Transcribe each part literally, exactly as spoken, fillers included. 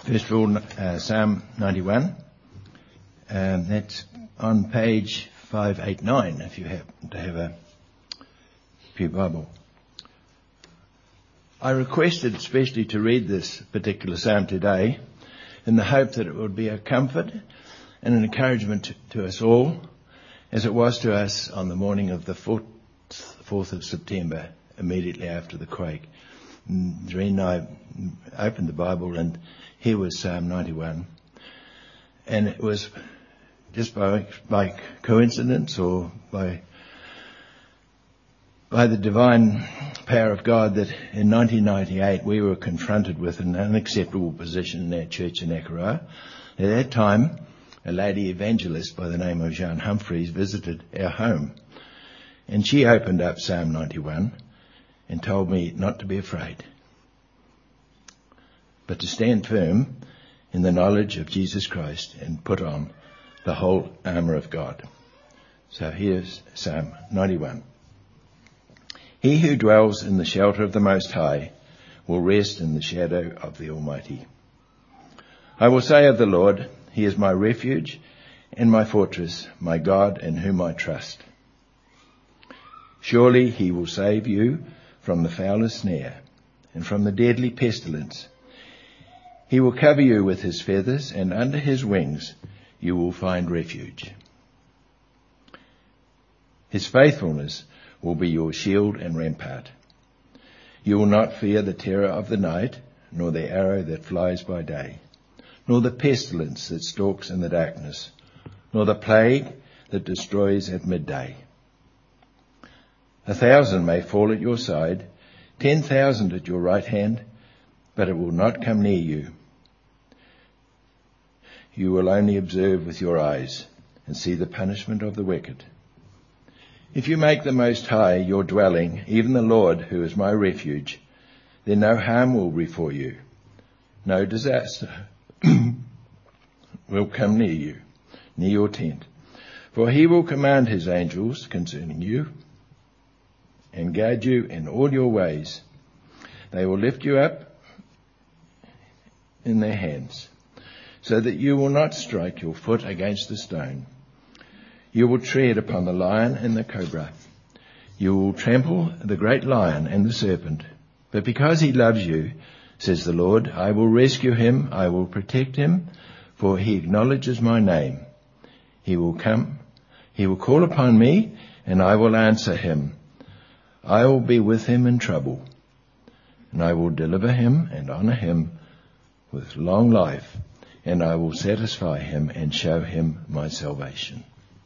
First of all, uh, Psalm ninety-one. Um, that's on page five eighty-nine, if you happen to have a Pew Bible. I requested especially to read this particular psalm today in the hope that it would be a comfort and an encouragement to, to us all, as it was to us on the morning of the fourth of September, immediately after the quake. Doreen and I opened the Bible, and here was Psalm ninety-one. And it was just by, by coincidence or by by the divine power of God that in nineteen ninety-eight we were confronted with an unacceptable position in our church in Akaroa. At that time, a lady evangelist by the name of Jean Humphreys visited our home, and she opened up Psalm ninety-one and told me not to be afraid, but to stand firm in the knowledge of Jesus Christ and put on the whole armour of God. So here's Psalm ninety-one. He who dwells in the shelter of the Most High will rest in the shadow of the Almighty. I will say of the Lord, He is my refuge and my fortress, my God in whom I trust. Surely He will save you from the foulest snare and from the deadly pestilence. He will cover you with His feathers, and under His wings you will find refuge. His faithfulness will be your shield and rampart. You will not fear the terror of the night, nor the arrow that flies by day, nor the pestilence that stalks in the darkness, nor the plague that destroys at midday. A thousand may fall at your side, ten thousand at your right hand, but it will not come near you. You will only observe with your eyes and see the punishment of the wicked. If you make the Most High your dwelling, even the Lord, who is my refuge, then no harm will befall you, no disaster will come near you, near your tent. For He will command His angels concerning you and guard you in all your ways. They will lift you up in their hands, so that you will not strike your foot against a stone. You will tread upon the lion and the cobra. You will trample the great lion and the serpent. But because He loves you, says the Lord, I will rescue Him, I will protect Him, for He acknowledges my name. He will come, He will call upon me, and I will answer Him. I will be with him in trouble, and I will deliver him and honour him with long life, and I will satisfy him and show him my salvation.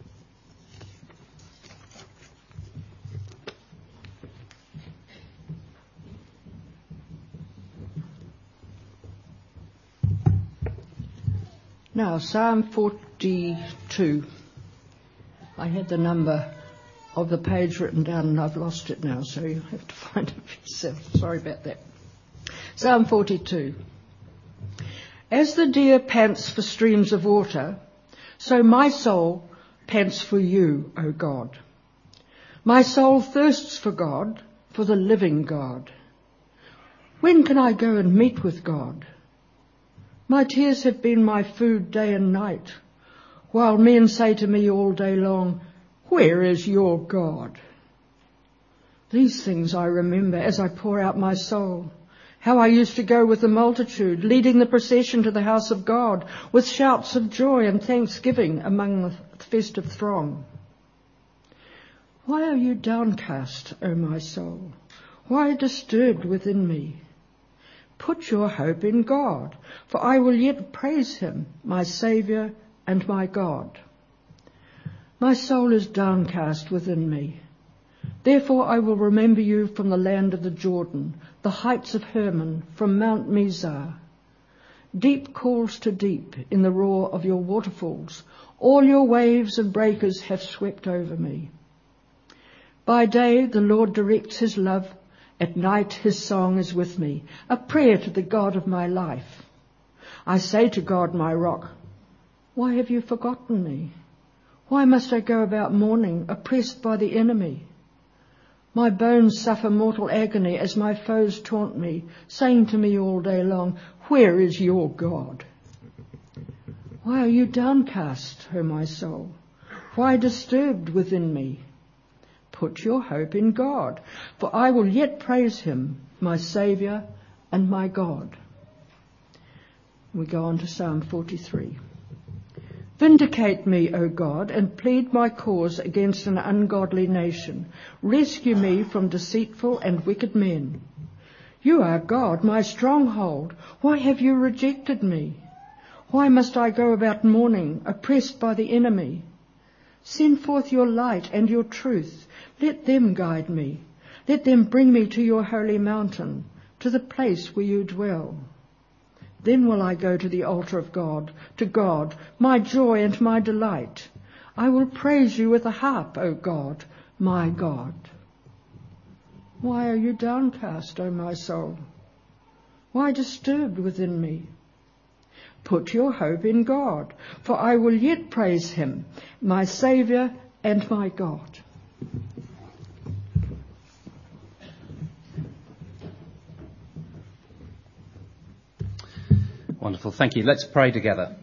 Now, Psalm forty-two. I had the number of the page written down and I've lost it now, so you have to find it for yourself. Sorry about that. Psalm forty-two. As the deer pants for streams of water, so my soul pants for you, O God. My soul thirsts for God, for the living God. When can I go and meet with God? My tears have been my food day and night, while men say to me all day long, where is your God? These things I remember as I pour out my soul, how I used to go with the multitude, leading the procession to the house of God, with shouts of joy and thanksgiving among the festive throng. Why are you downcast, O my soul? Why disturbed within me? Put your hope in God, for I will yet praise him, my Saviour and my God. My soul is downcast within me. Therefore I will remember you from the land of the Jordan, the heights of Hermon, from Mount Mizar. Deep calls to deep in the roar of your waterfalls. All your waves and breakers have swept over me. By day the Lord directs his love. At night his song is with me, a prayer to the God of my life. I say to God, my rock, why have you forgotten me? Why must I go about mourning, oppressed by the enemy? My bones suffer mortal agony as my foes taunt me, saying to me all day long, where is your God? Why are you downcast, O my soul? Why disturbed within me? Put your hope in God, for I will yet praise him, my Saviour and my God. We go on to Psalm forty-three. Vindicate me, O God, and plead my cause against an ungodly nation. Rescue me from deceitful and wicked men. You are God, my stronghold. Why have you rejected me? Why must I go about mourning, oppressed by the enemy? Send forth your light and your truth. Let them guide me. Let them bring me to your holy mountain, to the place where you dwell. Then will I go to the altar of God, to God, my joy and my delight. I will praise you with a harp, O God, my God. Why are you downcast, O my soul? Why disturbed within me? Put your hope in God, for I will yet praise him, my Saviour and my God. Wonderful. Thank you. Let's pray together.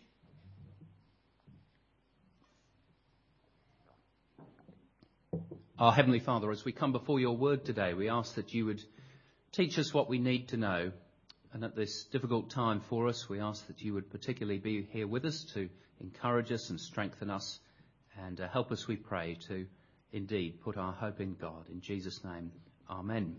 Our Heavenly Father, as we come before your word today, we ask that you would teach us what we need to know. And at this difficult time for us, we ask that you would particularly be here with us to encourage us and strengthen us and uh, help us, we pray, to indeed put our hope in God. In Jesus' name, amen.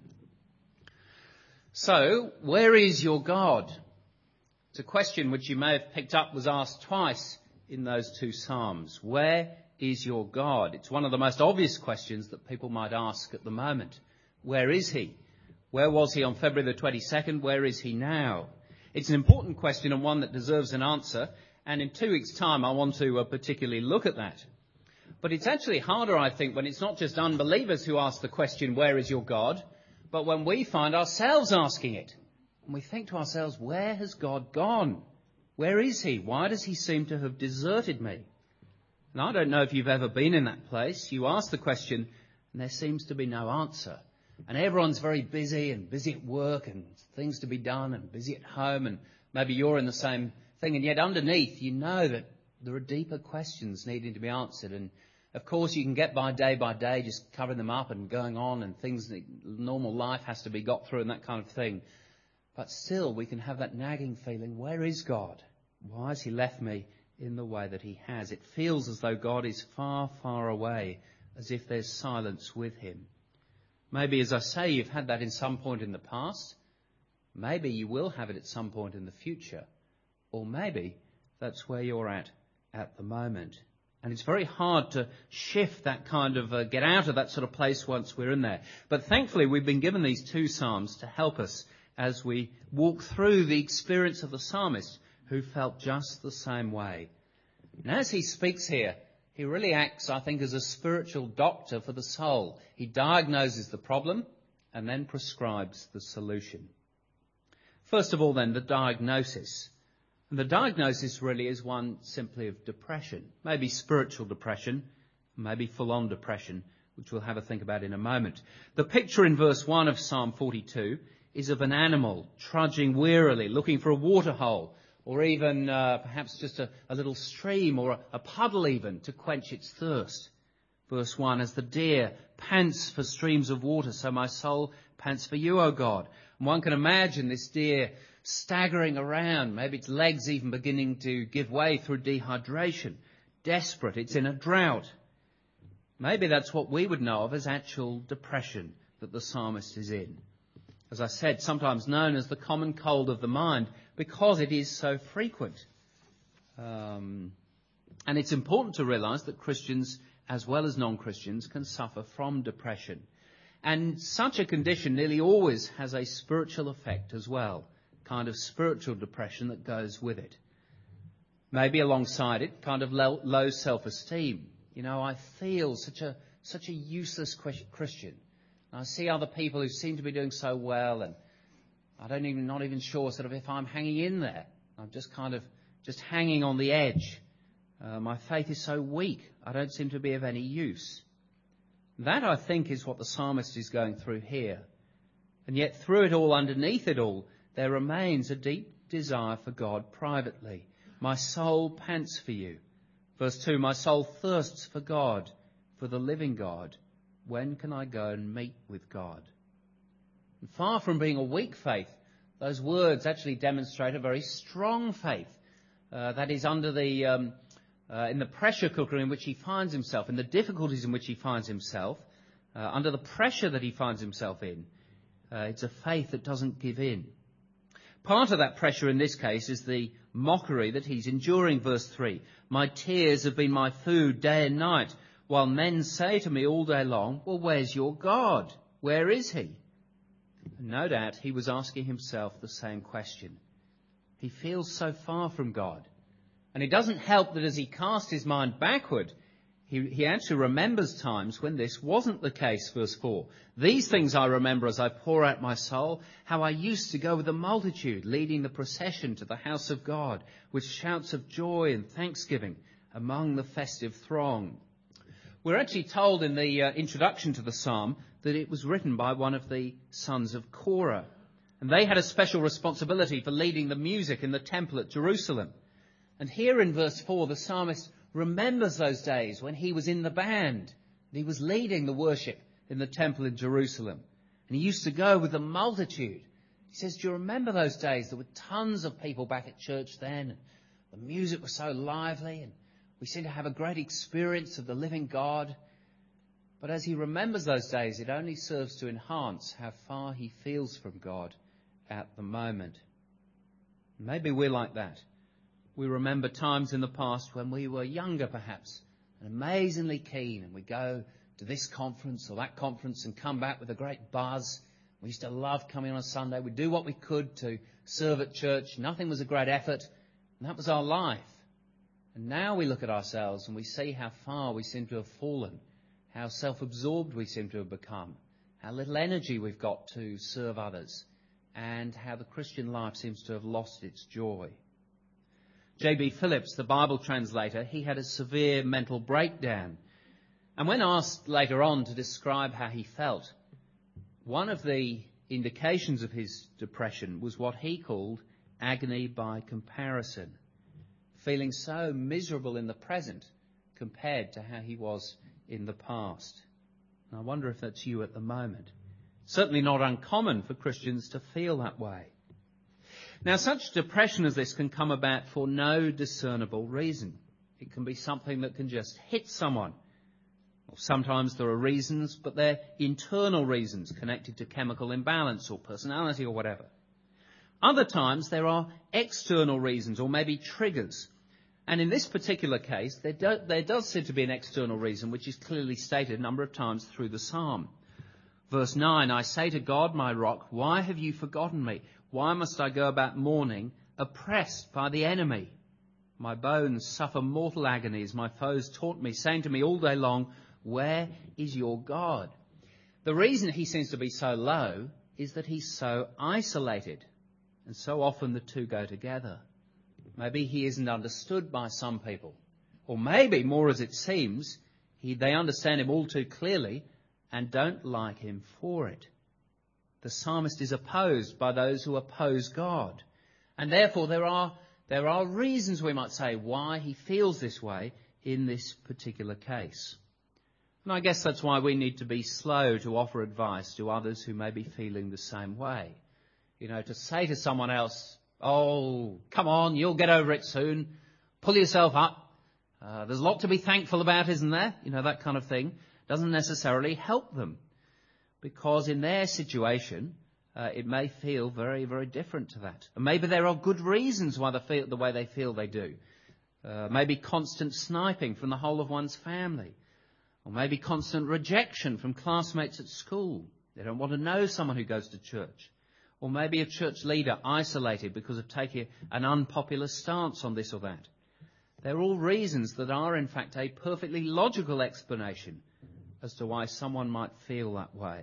So, where is your God? It's a question which you may have picked up was asked twice in those two Psalms. Where is your God? It's one of the most obvious questions that people might ask at the moment. Where is he? Where was he on February the twenty-second? Where is he now? It's an important question and one that deserves an answer. And in two weeks' time, I want to uh, particularly look at that. But it's actually harder, I think, when it's not just unbelievers who ask the question, where is your God? But when we find ourselves asking it. And we think to ourselves, where has God gone? Where is he? Why does he seem to have deserted me? And I don't know if you've ever been in that place. You ask the question and there seems to be no answer. And everyone's very busy and busy at work and things to be done and busy at home, and maybe you're in the same thing. And yet underneath you know that there are deeper questions needing to be answered. And of course you can get by day by day just covering them up and going on, and things, normal life has to be got through and that kind of thing. But still we can have that nagging feeling, where is God? Why has he left me in the way that he has? It feels as though God is far, far away, as if there's silence with him. Maybe, as I say, you've had that in some point in the past. Maybe you will have it at some point in the future. Or maybe that's where you're at at the moment. And it's very hard to shift that kind of, uh, get out of that sort of place once we're in there. But thankfully we've been given these two Psalms to help us as we walk through the experience of the psalmist who felt just the same way. And as he speaks here, he really acts, I think, as a spiritual doctor for the soul. He diagnoses the problem and then prescribes the solution. First of all, then, the diagnosis. And the diagnosis really is one simply of depression. Maybe spiritual depression, maybe full-on depression, which we'll have a think about in a moment. The picture in verse one of Psalm forty-two is of an animal trudging wearily, looking for a water hole, or even uh, perhaps just a, a little stream or a, a puddle even to quench its thirst. Verse one, as the deer pants for streams of water, so my soul pants for you, O God. And one can imagine this deer staggering around, maybe its legs even beginning to give way through dehydration. Desperate, it's in a drought. Maybe that's what we would know of as actual depression that the psalmist is in. As I said, sometimes known as the common cold of the mind, because it is so frequent. Um, and it's important to realise that Christians, as well as non-Christians, can suffer from depression. And such a condition nearly always has a spiritual effect as well, kind of spiritual depression that goes with it. Maybe alongside it, kind of low, low self-esteem. You know, I feel such a such a useless Christian. I see other people who seem to be doing so well, and I don't even, not even sure sort of if I'm hanging in there. I'm just kind of just hanging on the edge. Uh, my faith is so weak. I don't seem to be of any use. That, I think, is what the psalmist is going through here. And yet through it all, underneath it all, there remains a deep desire for God privately. My soul pants for you. Verse two, my soul thirsts for God, for the living God. When can I go and meet with God? And far from being a weak faith, those words actually demonstrate a very strong faith. Uh, that is under the, um, uh, in the pressure cooker in which he finds himself, in the difficulties in which he finds himself, uh, under the pressure that he finds himself in. Uh, it's a faith that doesn't give in. Part of that pressure in this case is the mockery that he's enduring. Verse three, my tears have been my food day and night, while men say to me all day long, well, where's your God? Where is he? And no doubt he was asking himself the same question. He feels so far from God. And it doesn't help that as he casts his mind backward, he, he actually remembers times when this wasn't the case. Verse four, these things I remember as I pour out my soul, how I used to go with the multitude, leading the procession to the house of God, with shouts of joy and thanksgiving among the festive throng. We're actually told in the uh, introduction to the psalm that it was written by one of the sons of Korah. And they had a special responsibility for leading the music in the temple at Jerusalem. And here in verse four, the psalmist remembers those days when he was in the band, and he was leading the worship in the temple in Jerusalem. And he used to go with the multitude. He says, do you remember those days? There were tons of people back at church then. The music was so lively, and we seemed to have a great experience of the living God. But as he remembers those days, it only serves to enhance how far he feels from God at the moment. Maybe we're like that. We remember times in the past when we were younger, perhaps, and amazingly keen, and we go to this conference or that conference and come back with a great buzz. We used to love coming on a Sunday. We'd do what we could to serve at church. Nothing was a great effort, and that was our life. And now we look at ourselves and we see how far we seem to have fallen, how self-absorbed we seem to have become, how little energy we've got to serve others, and how the Christian life seems to have lost its joy. J B Phillips, the Bible translator, he had a severe mental breakdown. And when asked later on to describe how he felt, one of the indications of his depression was what he called agony by comparison, feeling so miserable in the present compared to how he was in the past. And I wonder if that's you at the moment. Certainly not uncommon for Christians to feel that way. Now, such depression as this can come about for no discernible reason. It can be something that can just hit someone. Or sometimes there are reasons, but they're internal reasons connected to chemical imbalance or personality or whatever. Other times there are external reasons or maybe triggers. And in this particular case, there, do, there does seem to be an external reason, which is clearly stated a number of times through the psalm. Verse nine, I say to God, my rock, why have you forgotten me? Why must I go about mourning, oppressed by the enemy? My bones suffer mortal agonies. My foes taunt me, saying to me all day long, where is your God? The reason he seems to be so low is that he's so isolated. And so often the two go together. Maybe he isn't understood by some people. Or maybe, more as it seems, he, they understand him all too clearly and don't like him for it. The psalmist is opposed by those who oppose God. And therefore there are, there are reasons, we might say, why he feels this way in this particular case. And I guess that's why we need to be slow to offer advice to others who may be feeling the same way. You know, to say to someone else, oh, come on, you'll get over it soon. Pull yourself up. Uh, there's a lot to be thankful about, isn't there? You know, that kind of thing doesn't necessarily help them. Because in their situation, uh, it may feel very, very different to that. And maybe there are good reasons why they feel the way they feel they do. Uh, maybe constant sniping from the whole of one's family. Or maybe constant rejection from classmates at school. They don't want to know someone who goes to church. Or maybe a church leader isolated because of taking an unpopular stance on this or that. They're all reasons that are, in fact, a perfectly logical explanation as to why someone might feel that way.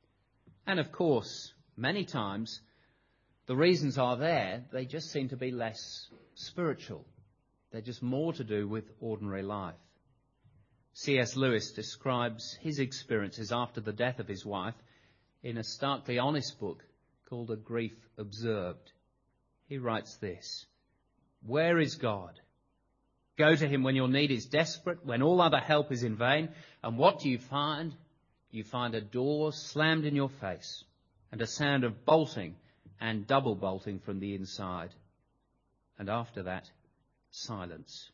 And of course, many times, the reasons are there, they just seem to be less spiritual. They're just more to do with ordinary life. C S Lewis describes his experiences after the death of his wife in a starkly honest book called A Grief Observed. He writes this: "Where is God? Go to him when your need is desperate, when all other help is in vain. And what do you find? You find a door slammed in your face and a sound of bolting and double bolting from the inside. And after that, silence."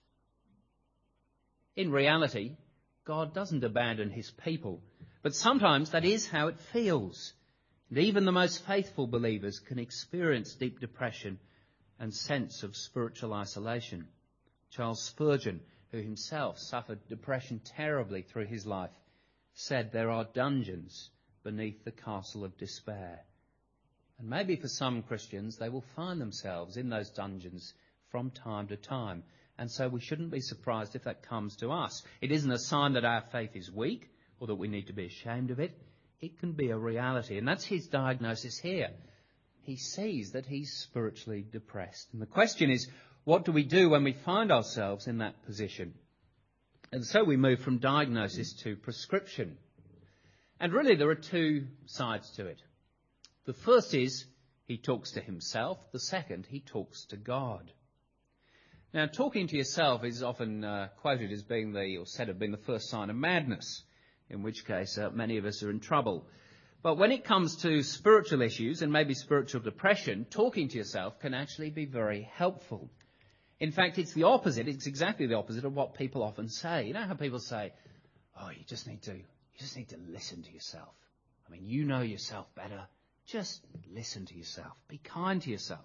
In reality, God doesn't abandon his people, but sometimes that is how it feels. And even the most faithful believers can experience deep depression and sense of spiritual isolation. Charles Spurgeon, who himself suffered depression terribly through his life, said there are dungeons beneath the castle of despair. And maybe for some Christians, they will find themselves in those dungeons from time to time. And so we shouldn't be surprised if that comes to us. It isn't a sign that our faith is weak or that we need to be ashamed of it. It can be a reality. And that's his diagnosis here. He sees that he's spiritually depressed. And the question is, what do we do when we find ourselves in that position? And so we move from diagnosis to prescription. And really there are two sides to it. The first is he talks to himself. The second, he talks to God. Now, talking to yourself is often uh, quoted as being the, or said to have been the first sign of madness, in which case uh, many of us are in trouble. But when it comes to spiritual issues and maybe spiritual depression, talking to yourself can actually be very helpful. In fact, it's the opposite. It's exactly the opposite of what people often say. You know how people say, oh, you just need to, you just need to listen to yourself. I mean, you know yourself better. Just listen to yourself. Be kind to yourself.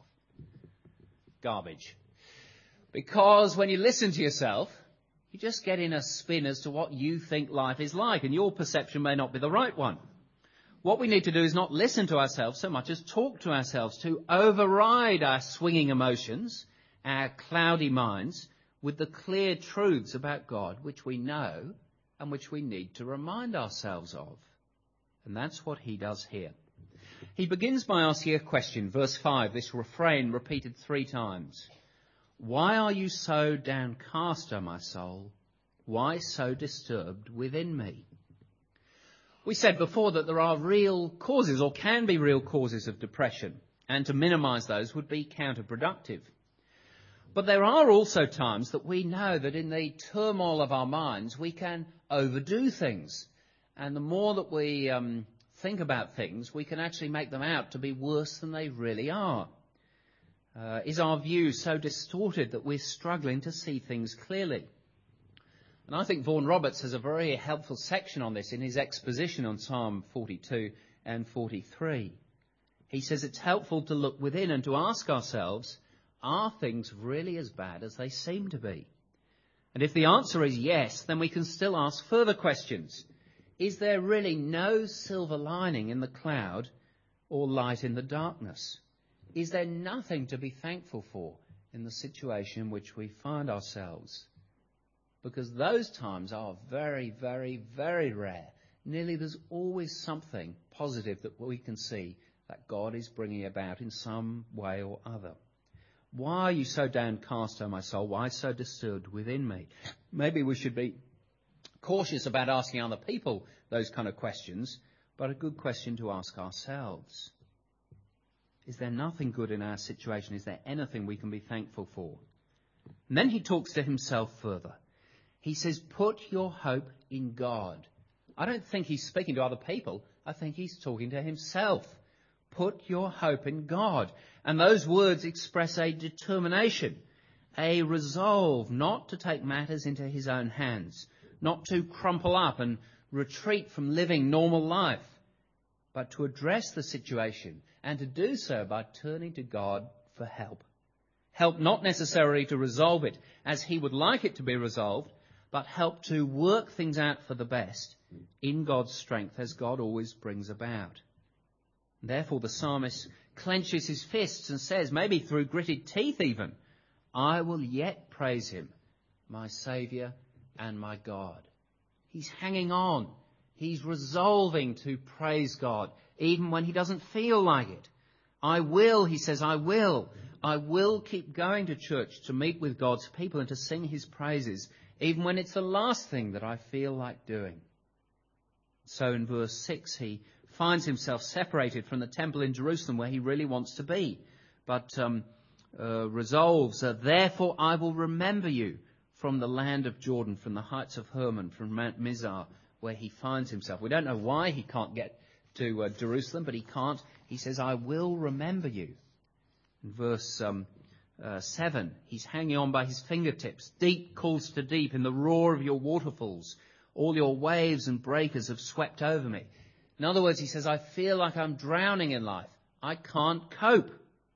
Garbage. Because when you listen to yourself, you just get in a spin as to what you think life is like, and your perception may not be the right one. What we need to do is not listen to ourselves so much as talk to ourselves, to override our swinging emotions, our cloudy minds, with the clear truths about God which we know and which we need to remind ourselves of. And that's what he does here. He begins by asking a question, verse five, this refrain repeated three times. Why are you so downcast, O my soul? Why so disturbed within me? We said before that there are real causes, or can be real causes of depression, and to minimise those would be counterproductive. But there are also times that we know that in the turmoil of our minds we can overdo things. And the more that we um, think about things, we can actually make them out to be worse than they really are. Uh, is our view so distorted that we're struggling to see things clearly? And I think Vaughan Roberts has a very helpful section on this in his exposition on Psalm forty-two and forty-three. He says it's helpful to look within and to ask ourselves, are things really as bad as they seem to be? And if the answer is yes, then we can still ask further questions. Is there really no silver lining in the cloud or light in the darkness? Is there nothing to be thankful for in the situation in which we find ourselves? Because those times are very, very, very rare. Nearly there's always something positive that we can see that God is bringing about in some way or other. Why are you so downcast, O my soul? Why so disturbed within me? Maybe we should be cautious about asking other people those kind of questions, but a good question to ask ourselves. Is there nothing good in our situation? Is there anything we can be thankful for? And then he talks to himself further. He says, put your hope in God. I don't think he's speaking to other people. I think he's talking to himself. Put your hope in God. And those words express a determination, a resolve not to take matters into his own hands, not to crumple up and retreat from living normal life, but to address the situation and to do so by turning to God for help. Help not necessarily to resolve it as he would like it to be resolved, but help to work things out for the best in God's strength as God always brings about. Therefore the psalmist clenches his fists and says, maybe through gritted teeth even, I will yet praise him, my Saviour and my God. He's hanging on. He's resolving to praise God, even when he doesn't feel like it. I will, he says, I will. I will keep going to church to meet with God's people and to sing his praises, even when it's the last thing that I feel like doing. So in verse six, he finds himself separated from the temple in Jerusalem where he really wants to be, but um, uh, resolves, uh, therefore I will remember you from the land of Jordan, from the heights of Hermon, from Mount Mizar, where he finds himself. We don't know why he can't get to uh, Jerusalem, but he can't. He says, I will remember you. In verse um, uh, seven, he's hanging on by his fingertips. Deep calls to deep in the roar of your waterfalls. All your waves and breakers have swept over me. In other words, he says, I feel like I'm drowning in life. I can't cope.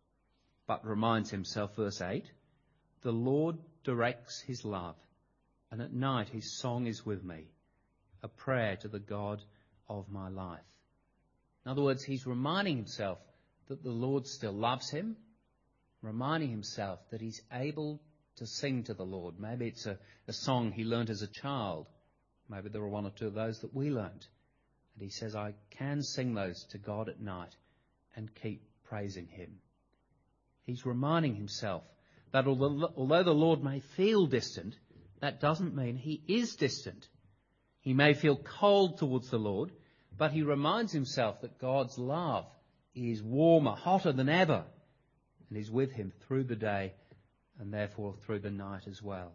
But reminds himself, verse eight, the Lord directs his love, and at night his song is with me, a prayer to the God of my life. In other words, he's reminding himself that the Lord still loves him, reminding himself that he's able to sing to the Lord. Maybe it's a, a song he learnt as a child. Maybe there are one or two of those that we learnt. And he says, I can sing those to God at night and keep praising him. He's reminding himself that although, although the Lord may feel distant, that doesn't mean he is distant. He may feel cold towards the Lord, but he reminds himself that God's love is warmer, hotter than ever, and is with him through the day and therefore through the night as well.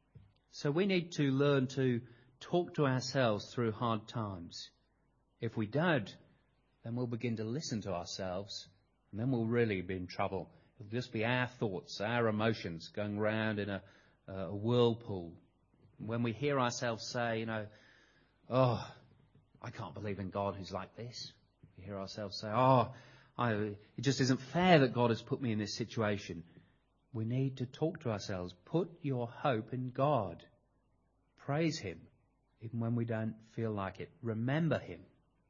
So we need to learn to talk to ourselves through hard times. If we don't, then we'll begin to listen to ourselves, and then we'll really be in trouble. It'll just be our thoughts, our emotions going round in a, a whirlpool. When we hear ourselves say, you know, oh, I can't believe in God who's like this. We hear ourselves say, oh, I, it just isn't fair that God has put me in this situation. We need to talk to ourselves. Put your hope in God. Praise him, even when we don't feel like it. Remember him.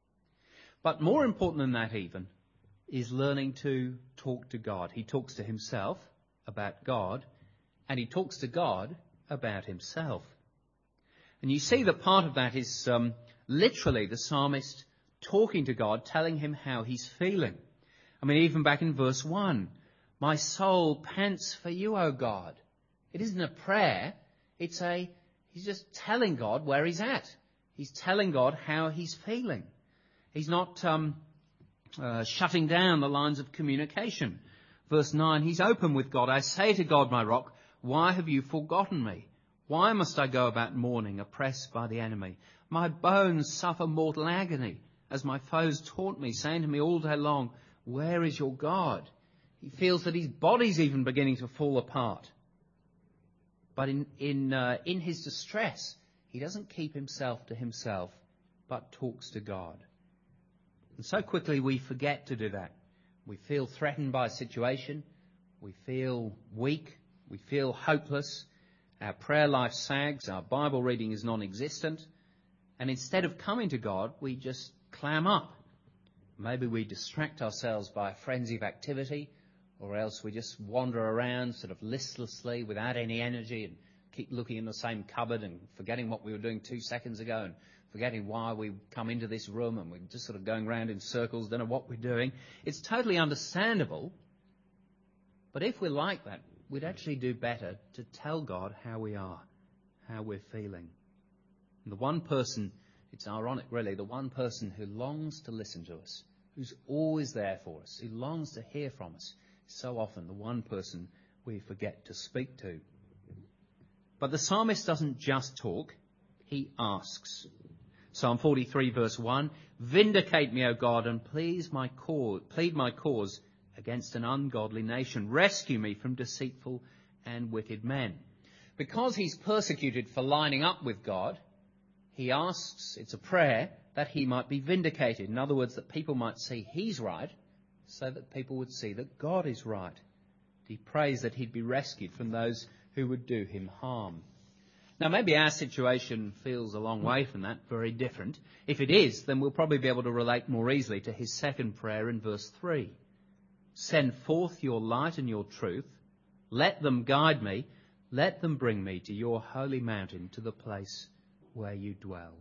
But more important than that even, is learning to talk to God. He talks to himself about God, and he talks to God about himself. And you see that part of that is um, literally the psalmist talking to God, telling him how he's feeling. I mean, even back in verse one, my soul pants for you, O God. It isn't a prayer. It's a, he's just telling God where he's at. He's telling God how he's feeling. He's not um, uh, shutting down the lines of communication. Verse nine, he's open with God. I say to God, my rock, why have you forgotten me? Why must I go about mourning, oppressed by the enemy? My bones suffer mortal agony as my foes taunt me, saying to me all day long, where is your God? He feels that his body's even beginning to fall apart. But in, in, uh, in his distress, he doesn't keep himself to himself, but talks to God. And so quickly we forget to do that. We feel threatened by a situation. We feel weak. We feel hopeless. Our prayer life sags. Our Bible reading is non-existent. And instead of coming to God, we just clam up. Maybe we distract ourselves by a frenzy of activity, or else we just wander around sort of listlessly without any energy and keep looking in the same cupboard and forgetting what we were doing two seconds ago and forgetting why we come into this room, and we're just sort of going round in circles, don't know what we're doing. It's totally understandable. But if we're like that, we'd actually do better to tell God how we are, how we're feeling. And the one person, it's ironic really, the one person who longs to listen to us, who's always there for us, who longs to hear from us, is so often the one person we forget to speak to. But the psalmist doesn't just talk, he asks. Psalm forty-three verse one, vindicate me, O God, and please my cause, plead my cause against an ungodly nation. Rescue me from deceitful and wicked men. Because he's persecuted for lining up with God, he asks, it's a prayer, that he might be vindicated. In other words, that people might see he's right, so that people would see that God is right. He prays that he'd be rescued from those who would do him harm. Now, maybe our situation feels a long way from that, very different. If it is, then we'll probably be able to relate more easily to his second prayer in verse three. Send forth your light and your truth. Let them guide me. Let them bring me to your holy mountain, to the place where you dwell.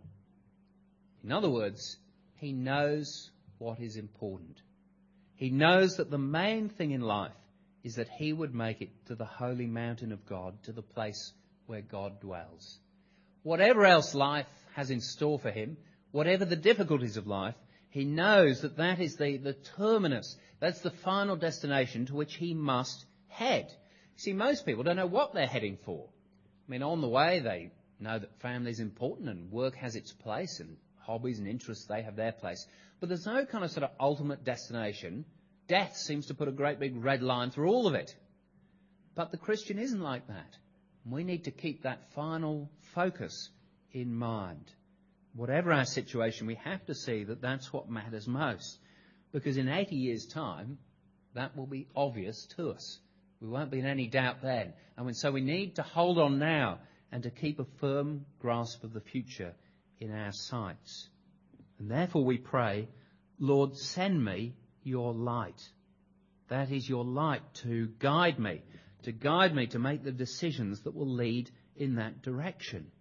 In other words, he knows what is important. He knows that the main thing in life is that he would make it to the holy mountain of God, to the place where God dwells. whatever else life has in store for him, whatever the difficulties of life, he knows that that is the, the terminus, that's the final destination to which he must head. See, most people don't know what they're heading for. I mean, on the way, they know that family is important and work has its place and hobbies and interests, they have their place. But there's no kind of sort of ultimate destination. Death seems to put a great big red line through all of it. But the Christian isn't like that. We need to keep that final focus in mind. Whatever our situation, we have to see that that's what matters most. Because in eighty years' time, that will be obvious to us. We won't be in any doubt then. And so we need to hold on now and to keep a firm grasp of the future in our sights. And therefore we pray, Lord, send me your light. That is your light to guide me, to guide me to make the decisions that will lead in that direction.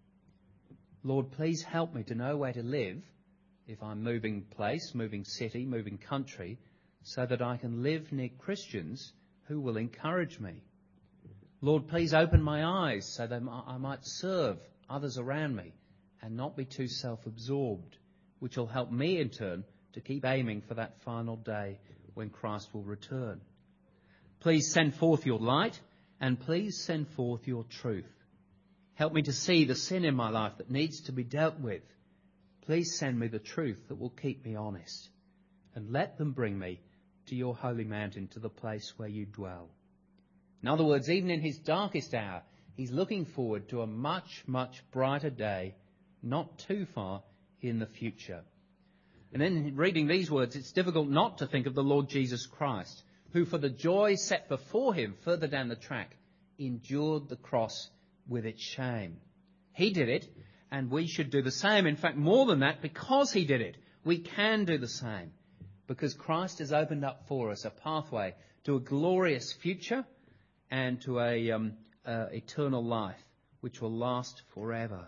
Lord, please help me to know where to live if I'm moving place, moving city, moving country, so that I can live near Christians who will encourage me. Lord, please open my eyes so that I might serve others around me and not be too self-absorbed, which will help me in turn to keep aiming for that final day when Christ will return. Please send forth your light and please send forth your truth. Help me to see the sin in my life that needs to be dealt with. Please send me the truth that will keep me honest. And let them bring me to your holy mountain, to the place where you dwell. In other words, even in his darkest hour, he's looking forward to a much, much brighter day, not too far in the future. And then reading these words, it's difficult not to think of the Lord Jesus Christ, who for the joy set before him further down the track, endured the cross with its shame. He did it, and we should do the same. In fact, more than that, because he did it, we can do the same. Because Christ has opened up for us a pathway to a glorious future and to a um, uh, eternal life which will last forever.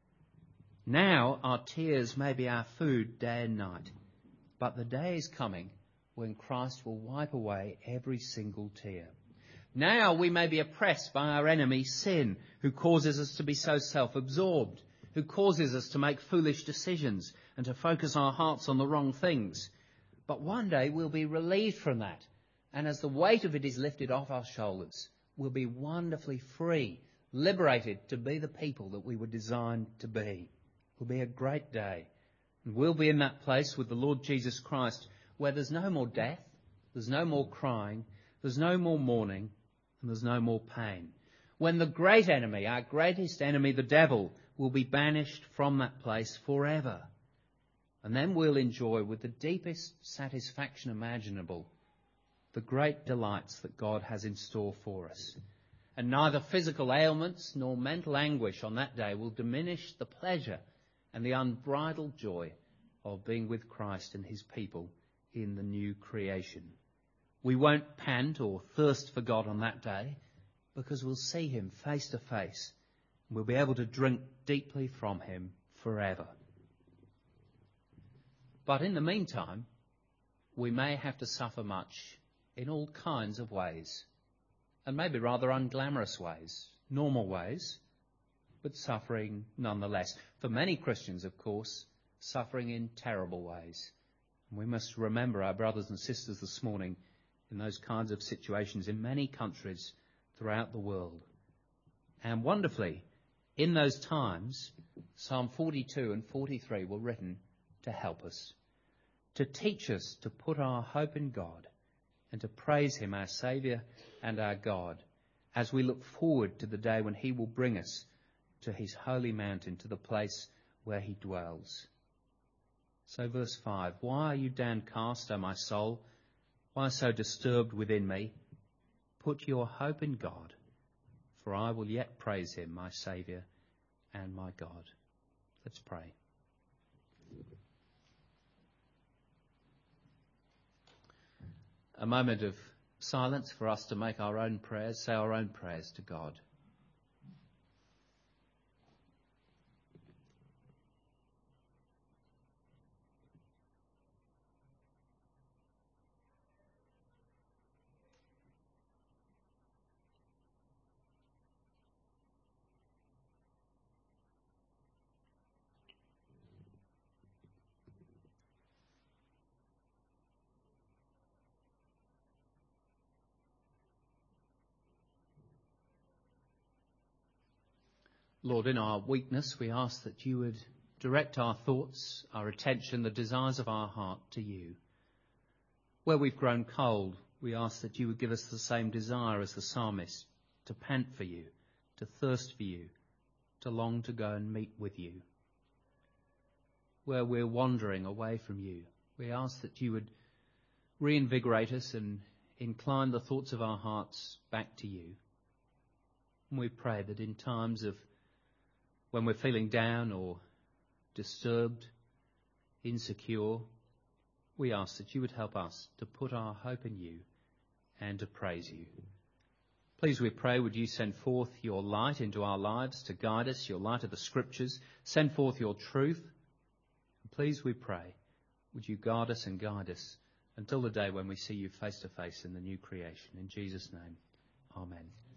Now our tears may be our food day and night, but the day is coming when Christ will wipe away every single tear. Now we may be oppressed by our enemy sin, who causes us to be so self-absorbed, who causes us to make foolish decisions and to focus our hearts on the wrong things. But one day we'll be relieved from that. And as the weight of it is lifted off our shoulders, we'll be wonderfully free, liberated to be the people that we were designed to be. It will be a great day. And we'll be in that place with the Lord Jesus Christ where there's no more death, there's no more crying, there's no more mourning, and there's no more pain. When the great enemy, our greatest enemy, the devil, will be banished from that place forever. And then we'll enjoy with the deepest satisfaction imaginable the great delights that God has in store for us. And neither physical ailments nor mental anguish on that day will diminish the pleasure and the unbridled joy of being with Christ and his people in the new creation. We won't pant or thirst for God on that day because we'll see him face to face and we'll be able to drink deeply from him forever. But in the meantime, we may have to suffer much in all kinds of ways, and maybe rather unglamorous ways, normal ways, but suffering nonetheless. For many Christians, of course, suffering in terrible ways. And we must remember our brothers and sisters this morning in those kinds of situations in many countries throughout the world. And wonderfully, in those times, Psalm forty-two and forty-three were written to help us, to teach us to put our hope in God and to praise him, our Saviour and our God, as we look forward to the day when he will bring us to his holy mountain, to the place where he dwells. So verse five, why are you downcast, O my soul? Why so disturbed within me? Put your hope in God, for I will yet praise him, my Saviour and my God. Let's pray. A moment of silence for us to make our own prayers, say our own prayers to God. Lord, in our weakness, we ask that you would direct our thoughts, our attention, the desires of our heart to you. Where we've grown cold, we ask that you would give us the same desire as the psalmist, to pant for you, to thirst for you, to long to go and meet with you. Where we're wandering away from you, we ask that you would reinvigorate us and incline the thoughts of our hearts back to you. And we pray that in times of when we're feeling down or disturbed, insecure, we ask that you would help us to put our hope in you and to praise you. Please, we pray, would you send forth your light into our lives to guide us, your light of the Scriptures. Send forth your truth. And please, we pray, would you guard us and guide us until the day when we see you face to face in the new creation. In Jesus' name, amen.